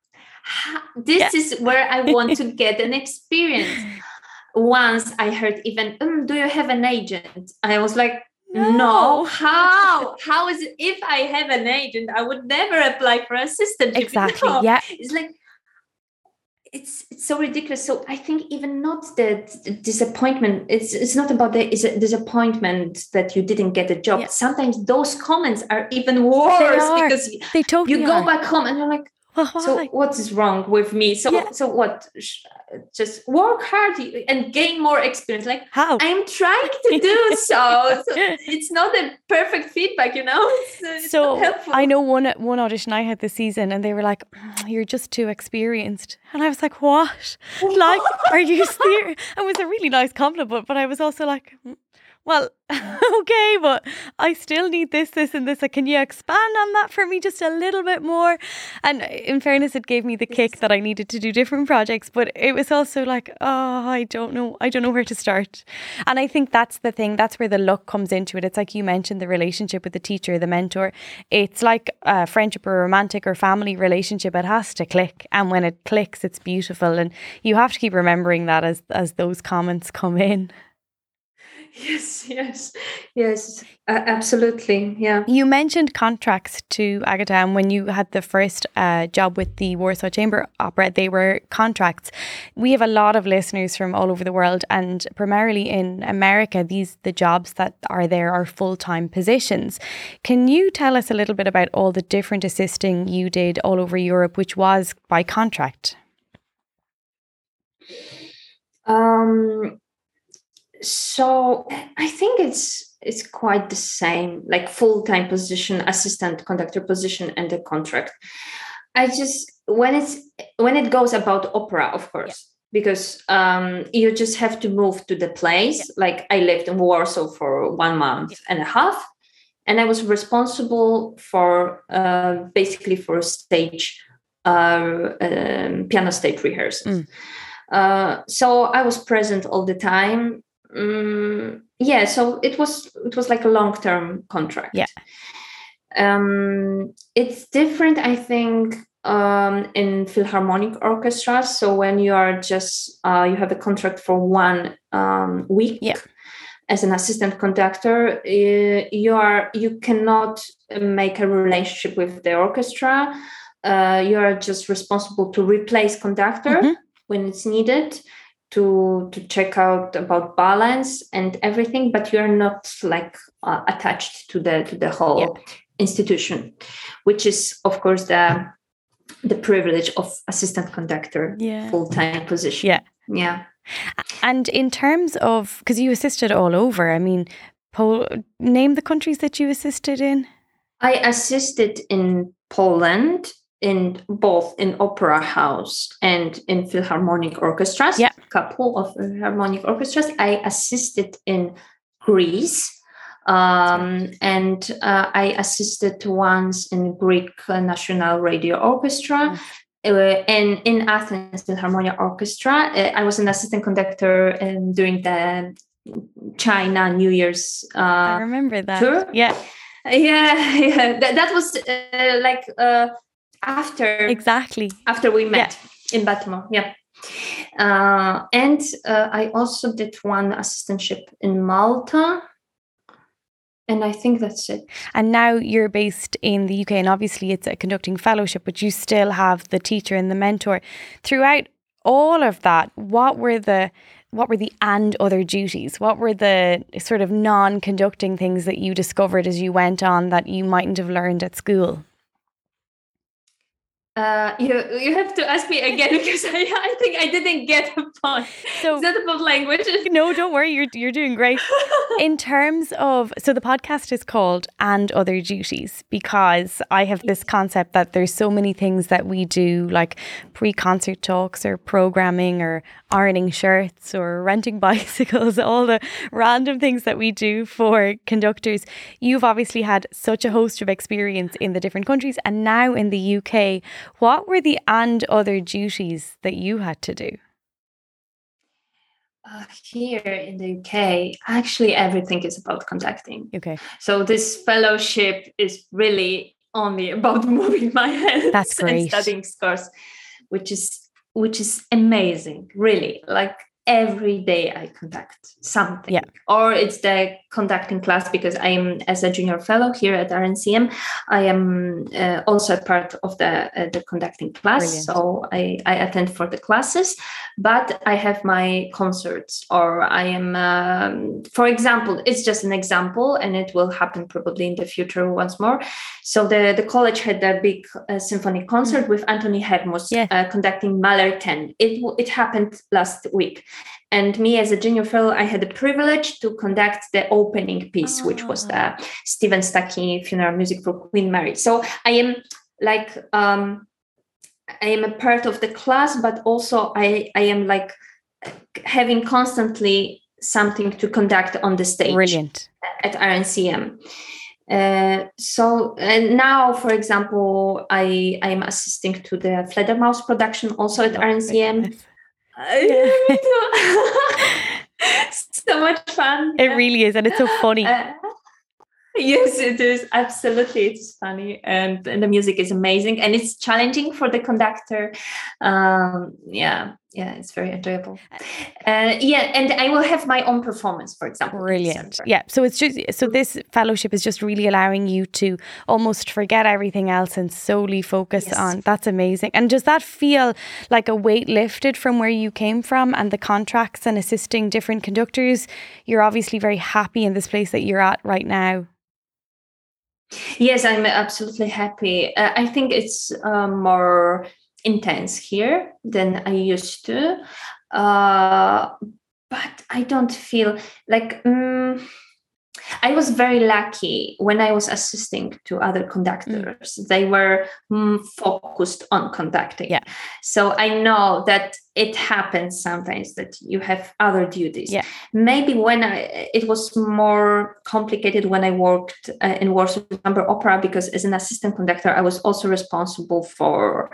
This yeah. is where I want to get an experience. Once I heard even, um, do you have an agent? I was like, No. no. How? How is it? If I have an agent, I would never apply for assistantship. Exactly. No. Yeah. It's like, it's it's so ridiculous. So I think even not the, the disappointment, it's it's not about the is a disappointment that you didn't get a job. Yeah. Sometimes those comments are even worse they are. because they totally you go are. back home and you're like, well, so what is wrong with me? So yeah. so what? Just work hard and gain more experience. Like, how? I'm trying to do so. So it's not a perfect feedback, you know. It's, it's so not helpful. I know one one audition I had this season, and they were like, oh, "You're just too experienced," and I was like, "What? Like, are you serious?" It was a really nice compliment, but I was also like, well, okay, but I still need this, this and this. Like, can you expand on that for me just a little bit more? And in fairness, it gave me the kick that I needed to do different projects. But it was also like, oh, I don't know. I don't know where to start. And I think that's the thing. That's where the luck comes into it. It's like you mentioned, the relationship with the teacher, the mentor. It's like a friendship or romantic or family relationship. It has to click. And when it clicks, it's beautiful. And you have to keep remembering that as, as those comments come in. Yes, yes, yes, uh, absolutely. Yeah. You mentioned contracts to Agatha, and when you had the first uh, job with the Warsaw Chamber Opera, they were contracts. We have a lot of listeners from all over the world, and primarily in America, these the jobs that are there are full-time positions. Can you tell us a little bit about all the different assisting you did all over Europe, which was by contract? Um. So I think it's it's quite the same, like full-time position, assistant conductor position, and a contract. I just when it's when it goes about opera, of course, yeah. because um, you just have to move to the place. Yeah. Like I lived in Warsaw for one month yeah. and a half, and I was responsible for uh, basically for stage uh, um, piano stage rehearsals. Mm. Uh, so I was present all the time. Um, yeah, so it was it was like a long-term contract. Yeah. Um, it's different, I think, um, in Philharmonic orchestras. So when you are just uh, you have a contract for one um, week yeah. as an assistant conductor, uh, you are you cannot make a relationship with the orchestra. Uh, you are just responsible to replace conductor mm-hmm. when it's needed. to to check out about balance and everything, but you're not like uh, attached to the to the whole yeah. institution, which is of course the the privilege of assistant conductor yeah. full-time position. Yeah. Yeah. And in terms of, because you assisted all over, I mean, Pol- name the countries that you assisted in. I assisted in Poland, in both in opera house and in Philharmonic orchestras, yeah. a couple of Philharmonic orchestras. I assisted in Greece, um, and uh, I assisted once in Greek National Radio Orchestra, mm. uh, and in Athens Philharmonic Orchestra. Uh, I was an assistant conductor um, during the China New Year's uh, I remember that. tour. Yeah, yeah, yeah. That, that was uh, like. Uh, After exactly after we met yeah. in Baltimore, yeah, uh, and uh, I also did one assistantship in Malta, and I think that's it. And now you're based in the U K, and obviously it's a conducting fellowship, but you still have the teacher and the mentor. Throughout all of that, what were the what were the and other duties? What were the sort of non-conducting things that you discovered as you went on that you mightn't have learned at school? Uh, you you have to ask me again because I, I think I didn't get the point. So is that about language? No, don't worry. You're you're doing great. In terms of, so the podcast is called And Other Duties because I have this concept that there's so many things that we do, like pre-concert talks or programming or ironing shirts or renting bicycles, all the random things that we do for conductors. You've obviously had such a host of experience in the different countries and now in the U K. What were the and other duties that you had to do? Uh, here in the U K, actually everything is about conducting. Okay. So this fellowship is really only about moving my hands. That's great. And studying scores, which is which is amazing, really. Like every day I conduct something. Yeah. Or it's the conducting class, because I am, as a junior fellow here at R N C M, I am uh, also a part of the uh, the conducting class. Brilliant. So I, I attend for the classes, but I have my concerts, or I am, um, for example, it's just an example, and it will happen probably in the future once more. So the, the college had a big uh, symphony concert mm. with Anthony Hermus yeah. uh, conducting Mahler ten. It, it happened last week. And me as a junior fellow, I had the privilege to conduct the opening piece, oh. which was the Stephen Stuckey funeral music for Queen Mary. So I am like, um, I am a part of the class, but also I, I am like having constantly something to conduct on the stage. Brilliant. At R N C M. Uh, so and now, for example, I I am assisting to the Fledermaus production also at oh, R N C M. Goodness. Yeah. So much fun. It really is, and it's so funny. Uh, yes, it is. Absolutely, it's funny, and, and the music is amazing, and it's challenging for the conductor. Um, yeah, yeah, it's very enjoyable. Uh, yeah, and I will have my own performance, for example. Brilliant. Yeah, so it's just so this fellowship is just really allowing you to almost forget everything else and solely focus yes. on. That's amazing. And does that feel like a weight lifted from where you came from, and the contracts and assisting different conductors? You're obviously very happy in this place that you're at right now. Yes, I'm absolutely happy. Uh, I think it's uh, more intense here than I used to. Uh, but I don't feel like... Um, I was very lucky when I was assisting to other conductors. Mm. They were mm, focused on conducting. Yeah. So I know that it happens sometimes that you have other duties. Yeah. Maybe when I, it was more complicated when I worked uh, in Warsaw Chamber Opera, because as an assistant conductor, I was also responsible for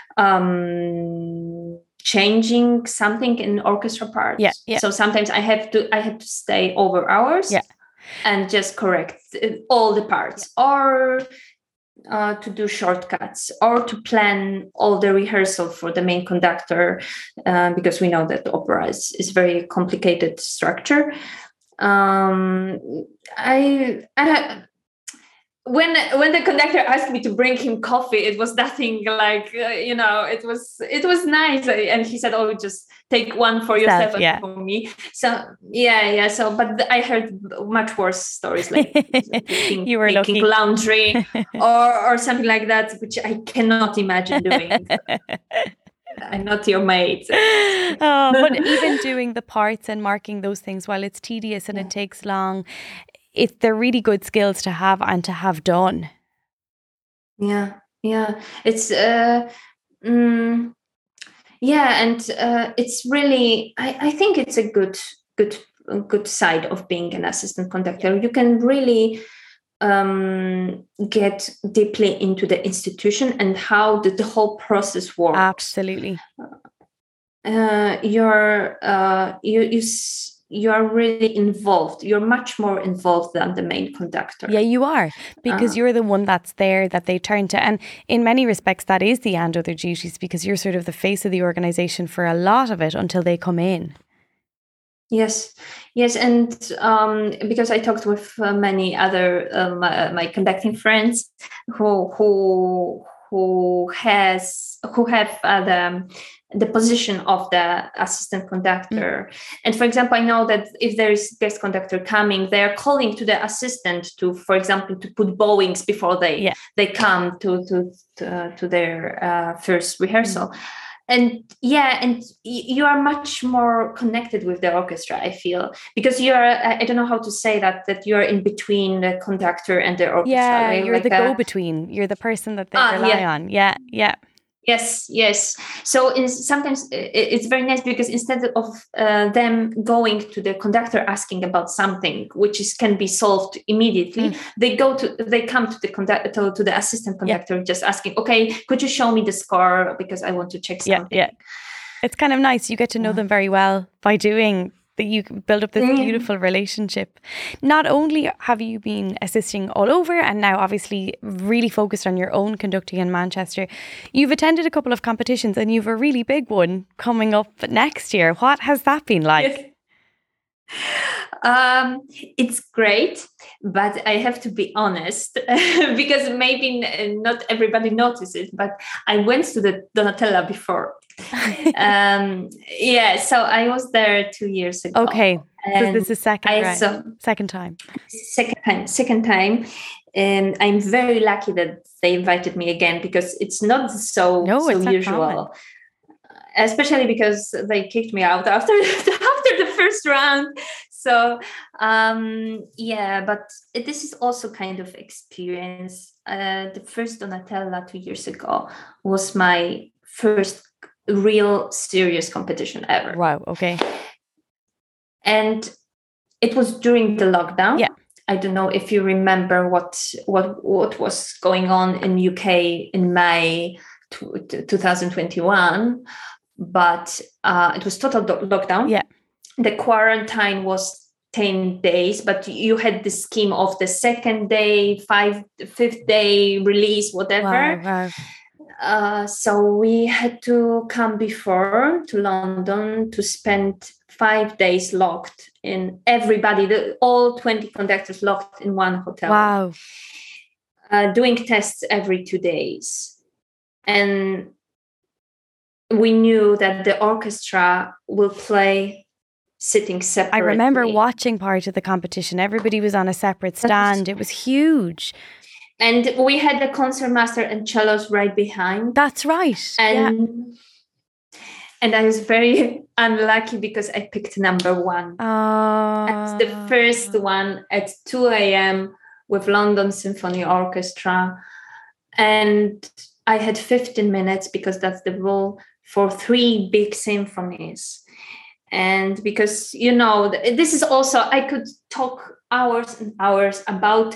um, changing something in orchestra parts. Yeah, yeah. So sometimes I have to, I had to stay over hours. Yeah. And just correct all the parts, or uh, to do shortcuts, or to plan all the rehearsal for the main conductor, uh, because we know that the opera is, is very complicated structure. Um, I, I when when the conductor asked me to bring him coffee, it was nothing like uh, you know, it was it was nice, and he said, "Oh, just take one for yourself Self, yeah. and for me." So yeah, yeah. So, but I heard much worse stories, like making, you were making laundry or or something like that, which I cannot imagine doing. I'm not your mate. Oh, but even doing the parts and marking those things, while it's tedious and yeah. it takes long, it's they're really good skills to have and to have done. Yeah, yeah. It's uh, mm, yeah, and uh, it's really. I, I think it's a good, good, good side of being an assistant conductor. You can really um, get deeply into the institution and how the, the whole process works. Absolutely. Uh, you're uh, you you. You're really involved. You're much more involved than the main conductor. Yeah, you are, because uh, you're the one that's there that they turn to. And in many respects, that is the and other duties, because you're sort of the face of the organisation for a lot of it until they come in. Yes, yes. And um, because I talked with uh, many other um, uh, my conducting friends who who who has who have uh, the the position of the assistant conductor. Mm. And for example, I know that if there is guest conductor coming, they are calling to the assistant to, for example, to put bowings before they yeah. they come to to to, uh, to their uh, first rehearsal. Mm. And yeah, and y- you are much more connected with the orchestra, I feel, because you are, I don't know how to say that, that you're in between the conductor and the orchestra. Yeah, right? you're like the a, go-between. You're the person that they ah, rely yeah. on. Yeah, yeah. Yes, yes. So in, sometimes it's very nice because instead of uh, them going to the conductor asking about something which is can be solved immediately, mm. they go to they come to the conductor to, to the assistant conductor yeah. just asking, okay, could you show me the score because I want to check something. Yeah, yeah. It's kind of nice. You get to know yeah. them very well by doing that you build up this Mm. beautiful relationship. Not only have you been assisting all over and now obviously really focused on your own conducting in Manchester, you've attended a couple of competitions and you've a really big one coming up next year. What has that been like? Yes. Um, it's great, but I have to be honest because maybe n- not everybody noticed it, but I went to the Donatella before. um, yeah, so I was there two years ago. Okay, so and this is second I round, saw, second time. second time, second time. And I'm very lucky that they invited me again because it's not so, No, so it's not usual. common. Especially because they kicked me out after after the first round. So um, yeah, but this is also kind of experience. Uh, the first Donatella two years ago was my first real serious competition ever. Wow. Okay. And it was during the lockdown. Yeah. I don't know if you remember what what what was going on in U K in May twenty twenty-one. But uh, it was total do- lockdown. Yeah. The quarantine was ten days, but you had the scheme of the second day, five, fifth day release, whatever. Wow, wow. Uh, so we had to come before to London to spend five days locked in everybody, the, all twenty conductors locked in one hotel. Wow. Uh, doing tests every two days. And we knew that the orchestra will play sitting separately. I remember watching part of the competition. Everybody was on a separate stand. It was huge. And we had the concertmaster and cellos right behind. That's right. And yeah. And I was very unlucky because I picked number one. Uh, That's the first one at two a.m. with London Symphony Orchestra. And I had fifteen minutes because that's the rule for three big symphonies. And because, you know, this is also, I could talk hours and hours about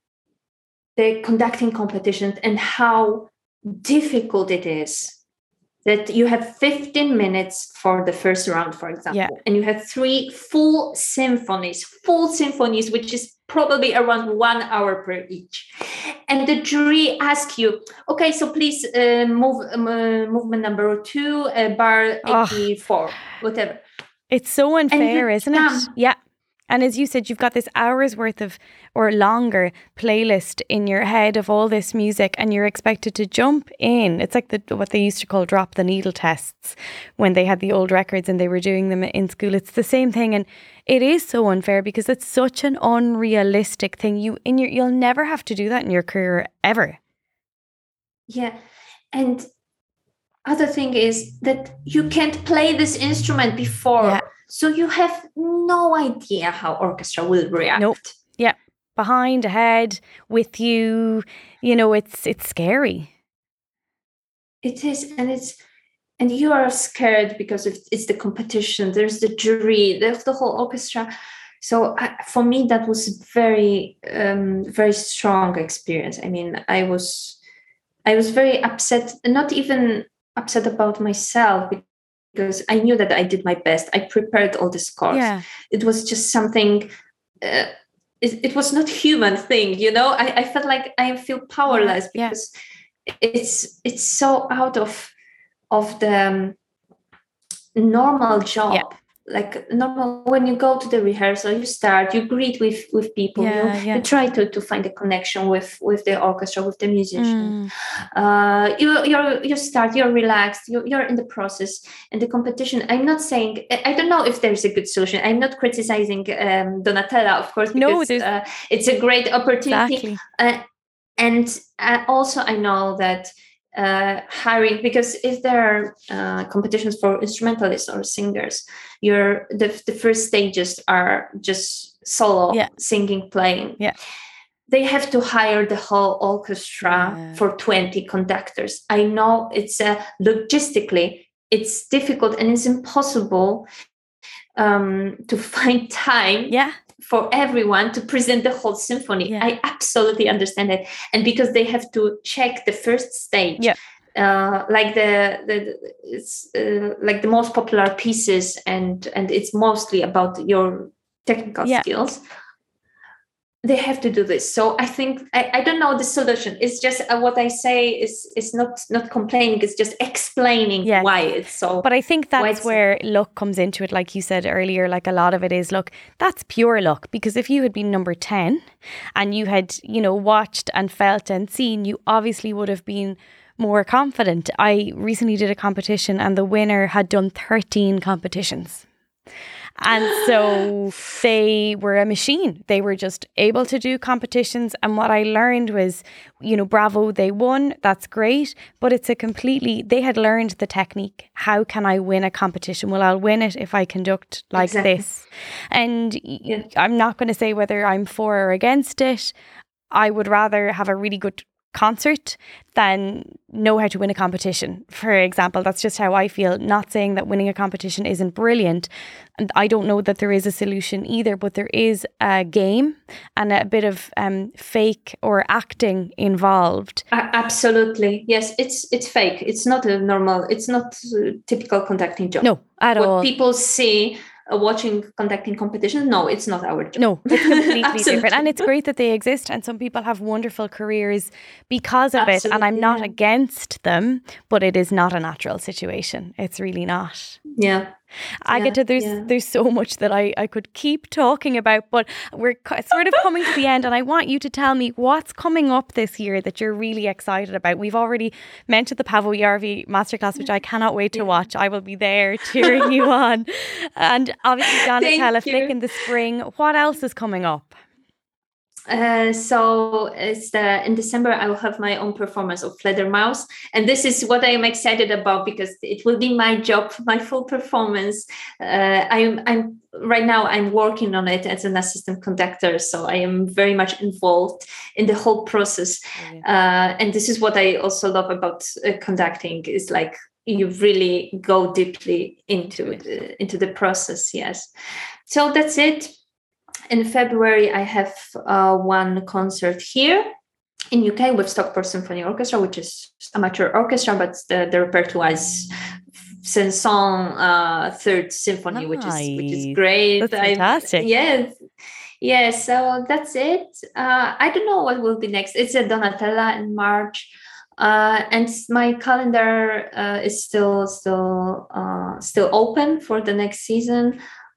the conducting competitions and how difficult it is that you have fifteen minutes for the first round, for example, yeah. and you have three full symphonies, full symphonies, which is probably around one hour per each. And the jury asks you, okay, so please uh, move um, uh, movement number two, uh, bar eighty-four, oh. whatever. It's so unfair, isn't done. it? Yeah. And as you said, you've got this hour's worth of or longer playlist in your head of all this music and you're expected to jump in. It's like the what they used to call drop the needle tests when they had the old records and they were doing them in school. It's the same thing. And it is so unfair because it's such an unrealistic thing. You in your you'll never have to do that in your career ever. Yeah. And other thing is that you can't play this instrument before. Yeah. So you have no idea how orchestra will react. Nope. Yeah. Behind, ahead, with you. You know, it's it's scary. It is. And it's and you are scared because it's the competition. There's the jury, there's the whole orchestra. So I, for me, that was a very, um, very strong experience. I mean, I was, I was very upset, not even upset about myself, because I knew that I did my best. I prepared all the scores. Yeah. It was just something, uh, it, it was not human thing, you know? I, I felt like I feel powerless yeah. because yeah. it's it's so out of, of the um, normal job. Yeah. Like normal, when you go to the rehearsal, you start, you greet with, with people, yeah, you, yeah. you try to, to find a connection with, with the orchestra, with the musician. Mm. Uh, you you you start, you're relaxed, you, you're in the process. And the competition, I'm not saying, I don't know if there's a good solution. I'm not criticizing um, Donatella, of course, because no, uh, it's a great opportunity. Exactly. Uh, and uh, also I know that Uh, hiring, because if there are uh, competitions for instrumentalists or singers, you're the, the first stages are just solo yeah. singing, playing. Yeah. They have to hire the whole orchestra yeah. for twenty conductors. I know it's uh, logistically it's difficult and it's impossible um, to find time. Yeah. for everyone to present the whole symphony. Yeah. I absolutely understand it. And because they have to check the first stage, yeah. uh, like the, the it's uh, like the most popular pieces, and and it's mostly about your technical Yeah. skills. They have to do this. So I think I, I don't know the solution. It's just uh, what I say is is not not complaining. It's just explaining Yes. why it's so. But I think why that's it's where luck comes into it. Like you said earlier, like a lot of it is luck. That's pure luck, because if you had been number ten and you had, you know, watched and felt and seen, you obviously would have been more confident. I recently did a competition and the winner had done thirteen competitions. And so they were a machine. They were just able to do competitions. And what I learned was, you know, bravo, they won. That's great. But it's a completely, they had learned the technique. How can I win a competition? Well, I'll win it if I conduct like Exactly. this. And Yeah. I'm not going to say whether I'm for or against it. I would rather have a really good concert than know how to win a competition, for example. That's just how I feel. Not saying that winning a competition isn't brilliant, and I don't know that there is a solution either, but there is a game and a bit of um, fake or acting involved. A- absolutely, yes. It's it's fake. It's not a normal. It's not a typical conducting job. No, at what all. people see uh, watching conducting competitions, no, it's not our job. No, it's completely Absolutely. different. And it's great that they exist, and some people have wonderful careers because of it. And I'm Absolutely, not yeah. against them, but it is not a natural situation. It's really not. Yeah. Agatha, there's yeah. there's so much that I, I could keep talking about, but we're co- sort of coming to the end, and I want you to tell me what's coming up this year that you're really excited about. We've already mentioned the Paavo Järvi Masterclass, which I cannot wait to watch. I will be there cheering you on. And obviously Donatella Flick in the spring. What else is coming up? Uh, so it's the, in December I will have my own performance of Fledermaus, and this is what I am excited about because it will be my job, my full performance. Uh, I'm I'm right now I'm working on it as an assistant conductor, so I am very much involved in the whole process. Uh, and this is what I also love about uh, conducting is like you really go deeply into the, into the process. Yes, so that's it. In February, I have uh, one concert here in U K with Stockport Symphony Orchestra, which is amateur orchestra, but the, the repertoire is Saint-Saëns uh, Third Symphony, Nice. which is which is great. That's fantastic. Yes, yeah, yes. So that's it. Uh, I don't know what will be next. It's a Donatella in March, uh, and my calendar uh, is still still uh, still open for the next season.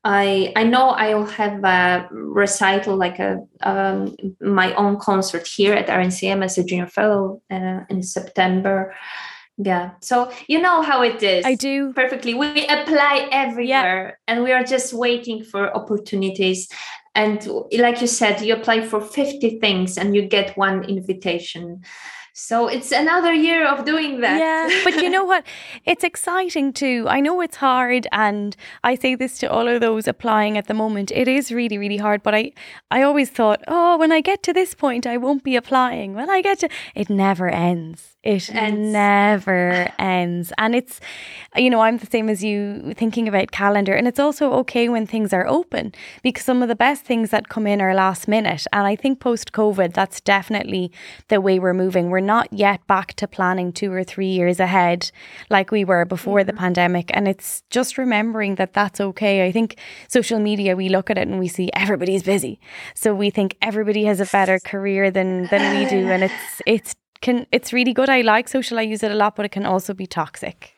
I I know I will have a recital, like a um, my own concert here at R N C M as a junior fellow uh, in September. Yeah, so you know how it is. I do. Perfectly. We apply everywhere, yeah. And we are just waiting for opportunities. And like you said, you apply for fifty things and you get one invitation. So it's another year of doing that. Yeah, but you know what? It's exciting too. I know it's hard, and I say this to all of those applying at the moment. It is really, really hard, but I, I always thought, oh, when I get to this point, I won't be applying. When I get to... It never ends. It ends. never ends. And it's, you know, I'm the same as you thinking about calendar. And it's also okay when things are open, because some of the best things that come in are last minute. And I think post-COVID, that's definitely the way we're moving. We're not yet back to planning two or three years ahead like we were before the pandemic. And it's just remembering that that's okay. I think social media, we look at it and we see everybody's busy. So we think everybody has a better career than, than we do. And it's, it's, can, it's really good. I like social. I use it a lot, but it can also be toxic.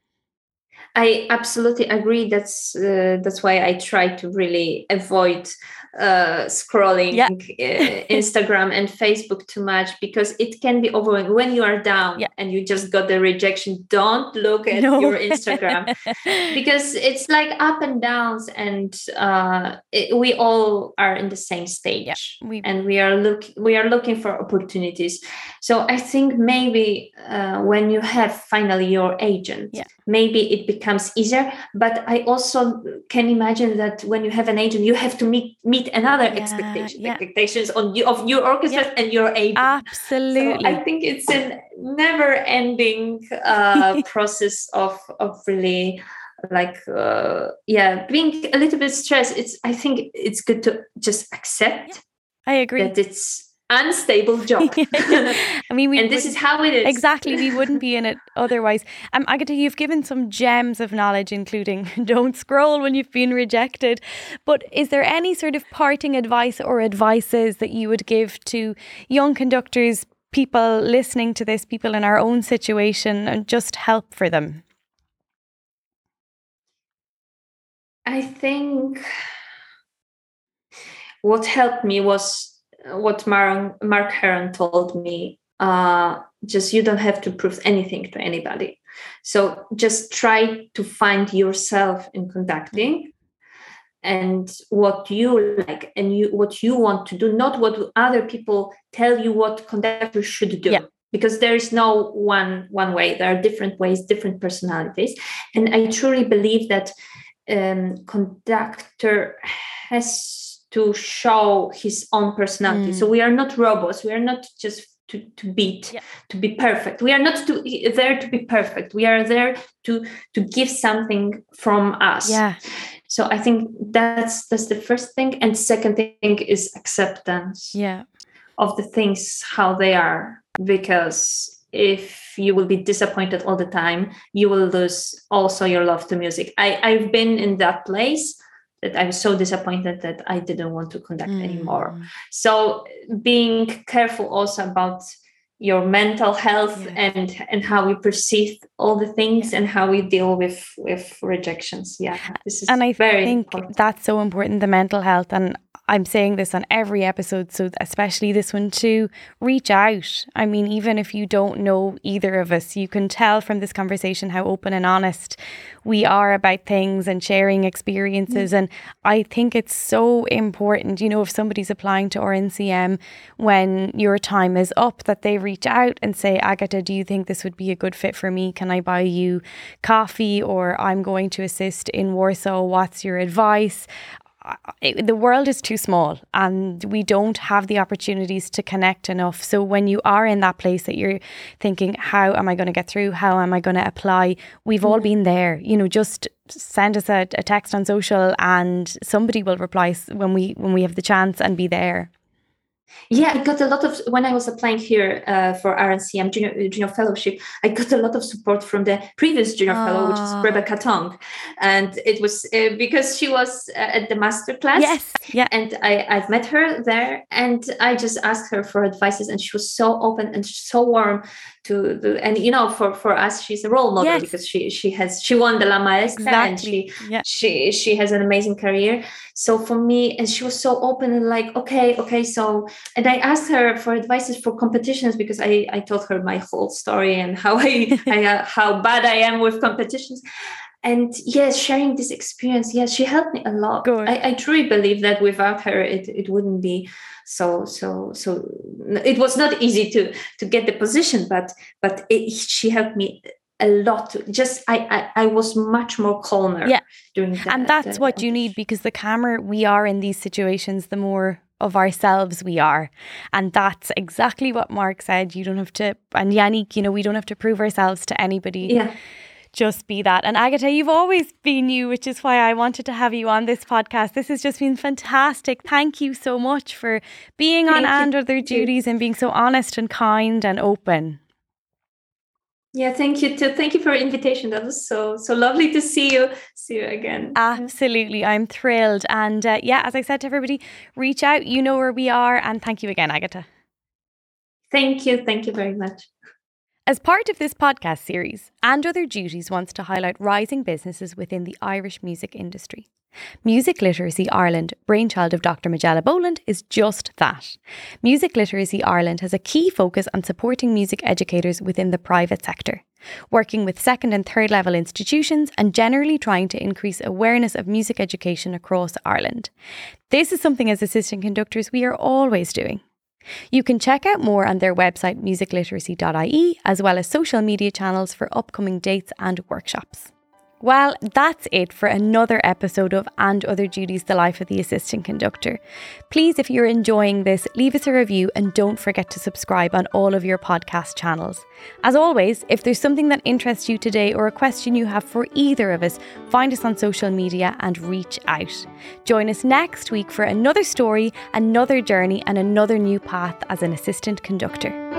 I absolutely agree. That's uh, that's why I try to really avoid uh, scrolling yeah. uh, Instagram and Facebook too much, because it can be overwhelming when you are down yeah. and you just got the rejection. Don't look at no. your Instagram because it's like up and downs, and uh, it, we all are in the same stage, yeah, we... and we are look we are looking for opportunities. So I think maybe uh, when you have finally your agent, yeah. maybe it becomes easier. But I also can imagine that when you have an agent, you have to meet meet another yeah, expectation, yeah. expectations on you of your orchestra yeah. and your agent. Absolutely. So I think it's a never-ending uh, process of of really like uh, yeah, being a little bit stressed. It's I think it's good to just accept. Yeah, I agree that it's unstable job. I mean, we and this is how it is. Exactly, we wouldn't be in it otherwise. Um, Agatha, you've given some gems of knowledge, including don't scroll when you've been rejected. But is there any sort of parting advice or advices that you would give to young conductors, people listening to this, people in our own situation, and just help for them? I think what helped me was what Mar- Mark Heron told me. Uh, just you don't have to prove anything to anybody. So just try to find yourself in conducting and what you like and you what you want to do, not what other people tell you what conductors should do. Yeah. Because there is no one one way. There are different ways, different personalities. And I truly believe that um, conductor has to show his own personality. Mm. So we are not robots. We are not just to, to beat, yeah. to be perfect. We are not to, there to be perfect. We are there to to give something from us. Yeah. So I think that's that's the first thing. And second thing is acceptance. Yeah. Of the things how they are. Because if you will be disappointed all the time, you will lose also your love to music. I, I've been in that place that I was so disappointed that I didn't want to conduct mm. anymore. So being careful also about your mental health yeah. and, and how we perceive all the things yeah. and how we deal with, with rejections. Yeah, this is and I very think important. That's so important, the mental health. And I'm saying this on every episode, so especially this one too, reach out. I mean, even if you don't know either of us, you can tell from this conversation how open and honest we are about things and sharing experiences. Mm. And I think it's so important, you know, if somebody's applying to R N C M when your time is up, that they reach out and say, Agatha, do you think this would be a good fit for me? Can I buy you coffee? Or I'm going to assist in Warsaw. What's your advice? It, the world is too small and we don't have the opportunities to connect enough. So when you are in that place that you're thinking, how am I going to get through? How am I going to apply? We've all been there. You know, just send us a, a text on social and somebody will reply when we when we have the chance and be there. Yeah, I got a lot of, when I was applying here uh, for R N C M junior, junior fellowship, I got a lot of support from the previous junior oh. fellow, which is Rebecca Tong. And it was uh, because she was uh, at the master class. Yes, yeah. And I, I've met her there and I just asked her for advices and she was so open and so warm to the, and you know, for, for us, she's a role model yes. because she she has, she won the La Maestra exactly. and she, yeah. she, she has an amazing career. So for me, and she was so open and like, okay, okay, so, and I asked her for advices for competitions because I, I told her my whole story and how I, I uh, how bad I am with competitions. And yes, sharing this experience, yes, she helped me a lot. I, I truly believe that without her, it, it wouldn't be so, so, so, it was not easy to, to get the position, but, but it, she helped me a lot. Just, I, I, I was much more calmer yeah. during that. And that's that, what that. you need, because the calmer we are in these situations, the more of ourselves we are. And that's exactly what Mark said. You don't have to, and Yannick, you know, we don't have to prove ourselves to anybody. Yeah. Just be that. And Agatha, you've always been you, which is why I wanted to have you on this podcast. This has just been fantastic. Thank you so much for being on And Other Duties and being so honest and kind and open. Yeah, thank you too. Thank you for your invitation. That was so so lovely to see you. See you again. Absolutely. I'm thrilled. And uh, yeah, as I said to everybody, reach out. You know where we are. And thank you again, Agatha. Thank you. Thank you very much. As part of this podcast series, And Other Duties wants to highlight rising businesses within the Irish music industry. Music Literacy Ireland, brainchild of Doctor Majella Boland, is just that. Music Literacy Ireland has a key focus on supporting music educators within the private sector, working with second and third level institutions and generally trying to increase awareness of music education across Ireland. This is something as assistant conductors we are always doing. You can check out more on their website music literacy dot I E, as well as social media channels for upcoming dates and workshops. Well, that's it for another episode of And Other Duties, The Life of the Assistant Conductor. Please, if you're enjoying this, leave us a review and don't forget to subscribe on all of your podcast channels. As always, if there's something that interests you today or a question you have for either of us, find us on social media and reach out. Join us next week for another story, another journey and another new path as an assistant conductor.